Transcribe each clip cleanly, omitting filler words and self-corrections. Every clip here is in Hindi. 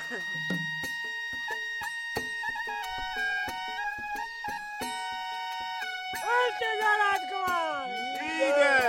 तेजा राजकुमार ठीक है।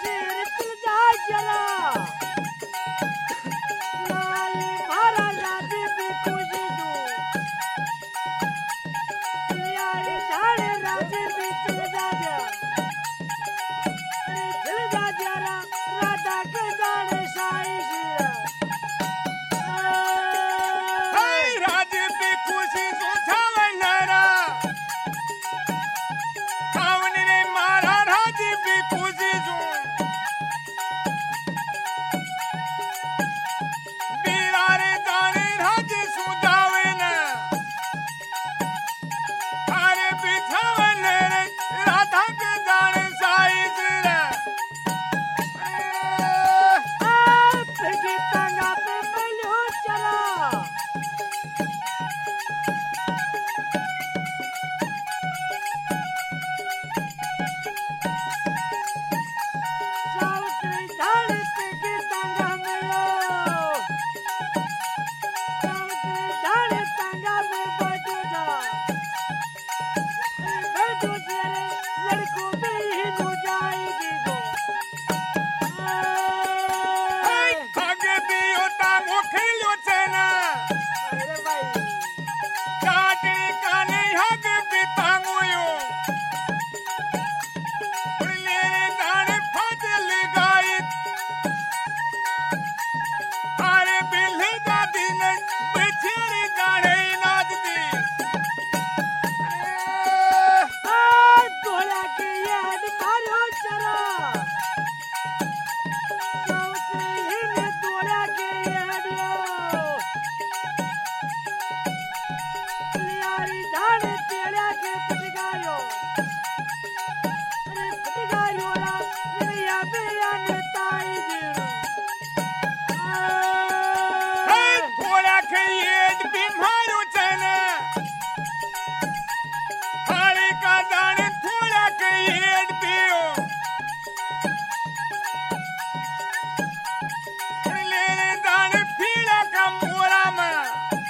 वीर चल जा जरा लाली मारा राजी भी खुशी दू यारी झाड़े राजी भी चल जा जरा राधा के जाने साई सिया राजी भी खुशी सुझावे लरा सावन ने मारा राजी भी खुशी सु बीरारे जाने राजी सुझावे न थारे बिछावे लरे राधा के जाने साई सिया फिर तंगा पे मिलो चला सावित्री धाड़ी पे तंगा मिलो सावित्री धाड़ी तंगा में बैठो जा बैठो तेरे लड़कों भी हिंदू जाएगी गो आगे भी होता मुखियो चना अरे भाई काटे काने आगे भी तांगोयो उड़लेरे दाने फाजल गाई आरे बिल्ले दादी ने बेचेरी दाने नाचती तोला के याद मारो चला सावित्री ने तोला के याद लियारी धाड़े पेड़ा के पटगायो अरे पटगायो ला लिया बेया ने ताई थोड़ा के ये बीमारो चना थारे का दाने थोड़ा के ये पियो लेने दाने पीला का मोरा में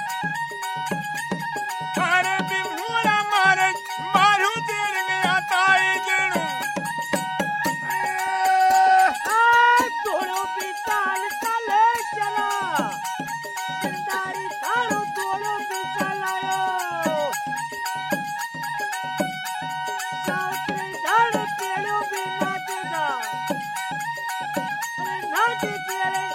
थारे भी मोरा मारे मारू देर में आता है जणू तोड़ो बिचाल चले चला जिंदारी थारो तोड़ो बिचालायो सावित्री धाड़े पेड़ो भी नाचेगा अरे नाचे तेरे